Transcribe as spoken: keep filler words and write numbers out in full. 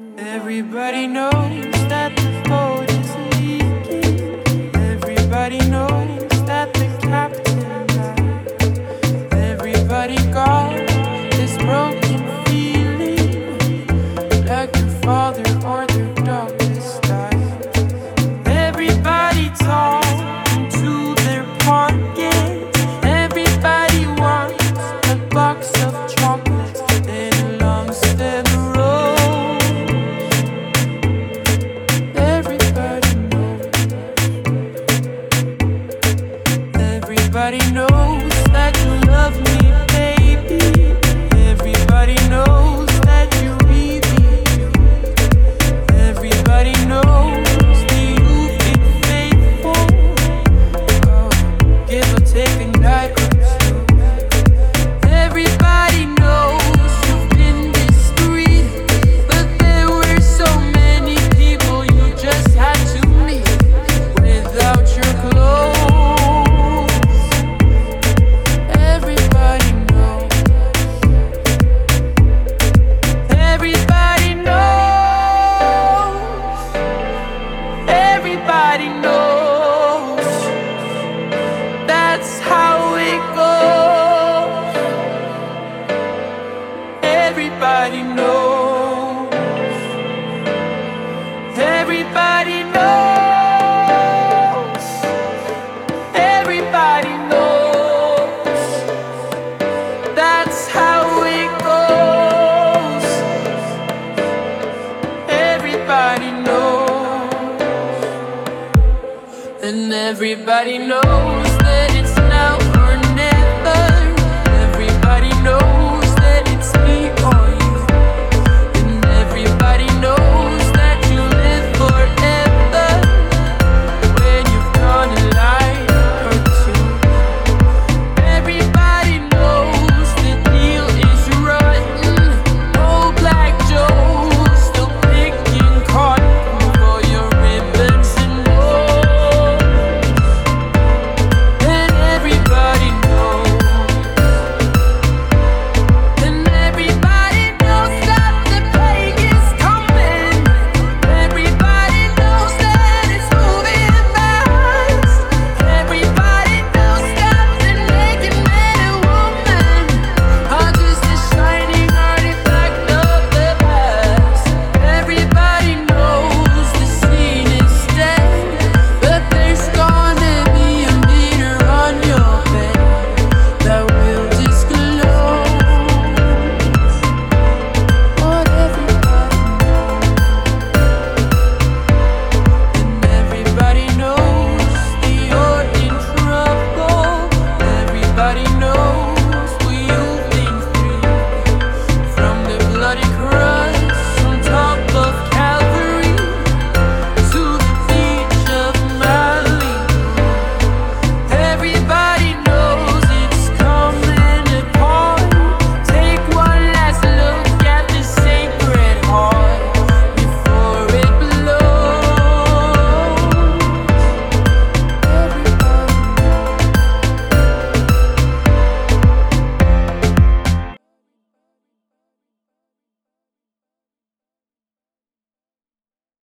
Everybody knows that the boat is leaking. Everybody knows that the captain died. Everybody got this broken feeling, like their father or their dog has died. Everybody talking to their pockets. Everybody wants a box of chocolates and a long stem roll. Everybody knows that you love me, baby. Everybody knows that you really do. Everybody knows that you've been faithful. Oh, give or take a night or two. Everybody knows you've been discreet, but there were so many people you just had to meet without your clothes. Everybody knows, that's how it goes. Everybody knows, everybody knows, everybody knows, that's how it goes. Everybody knows. And everybody knows